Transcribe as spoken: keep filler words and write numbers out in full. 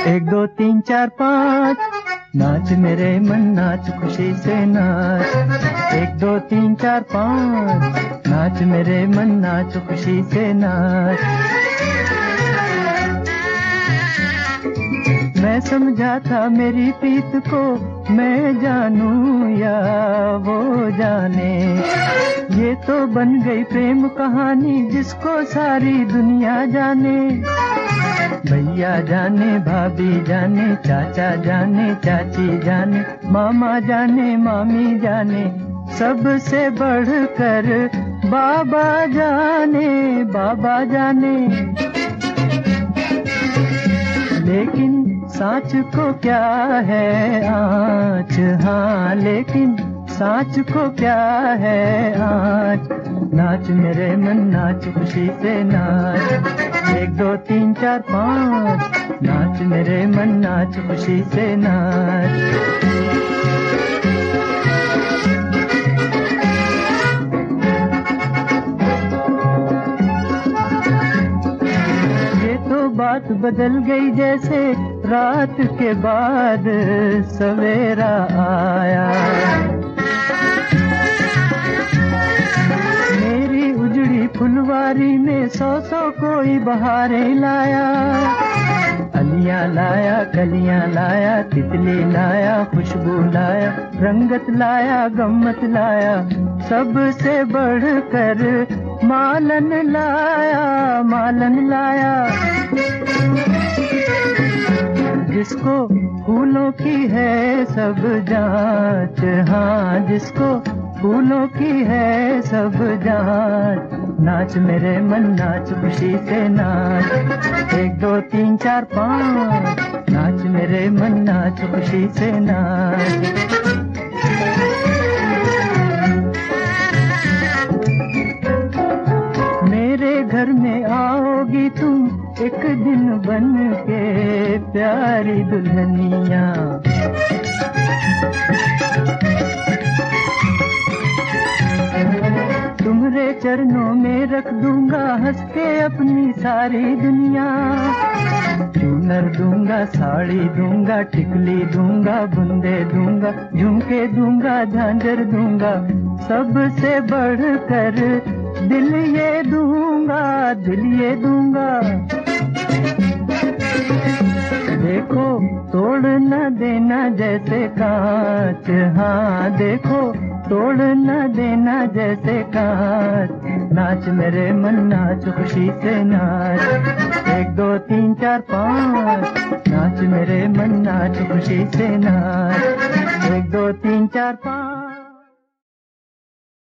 एक दो तीन चार पाँच, नाच मेरे मन नाच खुशी से नाच। एक दो तीन चार पाँच, नाच मेरे मन नाच खुशी से नाच। मैं समझा था मेरी प्रीत को मैं जानूं या वो जाने, ये तो बन गई प्रेम कहानी जिसको सारी दुनिया जाने। भैया जाने, भाभी जाने, चाचा जाने, चाची जाने, मामा जाने, मामी जाने, सबसे बढ़कर बाबा जाने, बाबा जाने। लेकिन साँच को क्या है आँच, हाँ लेकिन साँच को क्या है आँच। नाच मेरे मन नाच खुशी से नाच। एक दो तीन चार पाँच, नाच मेरे मन नाच खुशी से नाच। बात बदल गई जैसे रात के बाद सवेरा आया। मेरी उजड़ी फुलवारी में सौ सौ कोई बहारें लाया। अलियां लाया, कलियां लाया, तितली लाया, खुशबू लाया, रंगत लाया, गम्मत लाया, सबसे बढ़कर मालन लाया, मालन लाया। जिसको फूलों की है सब जांच, हाँ जिसको फूलों की है सब जांच। नाच मेरे मन नाच खुशी से नाच। एक दो तीन चार पाँच, नाच मेरे मन नाच खुशी से नाच। मेरे घर में आओगी तुम एक दिन बन के प्यारी दुल्हनिया। तुम्हारे चरणों में रख दूंगा हंस के अपनी सारी दुनिया। चूनर दूंगा, साड़ी दूंगा, टिकली दूंगा, बुंदे दूंगा, झुमके दूंगा, झांझर दूंगा, सबसे बढ़कर दिल ये दूंगा, दिल ये दूंगा। देखो तोड़ न देना जैसे कांच, हाँ देखो तोड़ न देना जैसे कांच। नाच मेरे मन नाच खुशी से नाच। एक दो तीन चार पाँच, नाच मेरे मन नाच खुशी से नाच। एक दो तीन चार पाँच।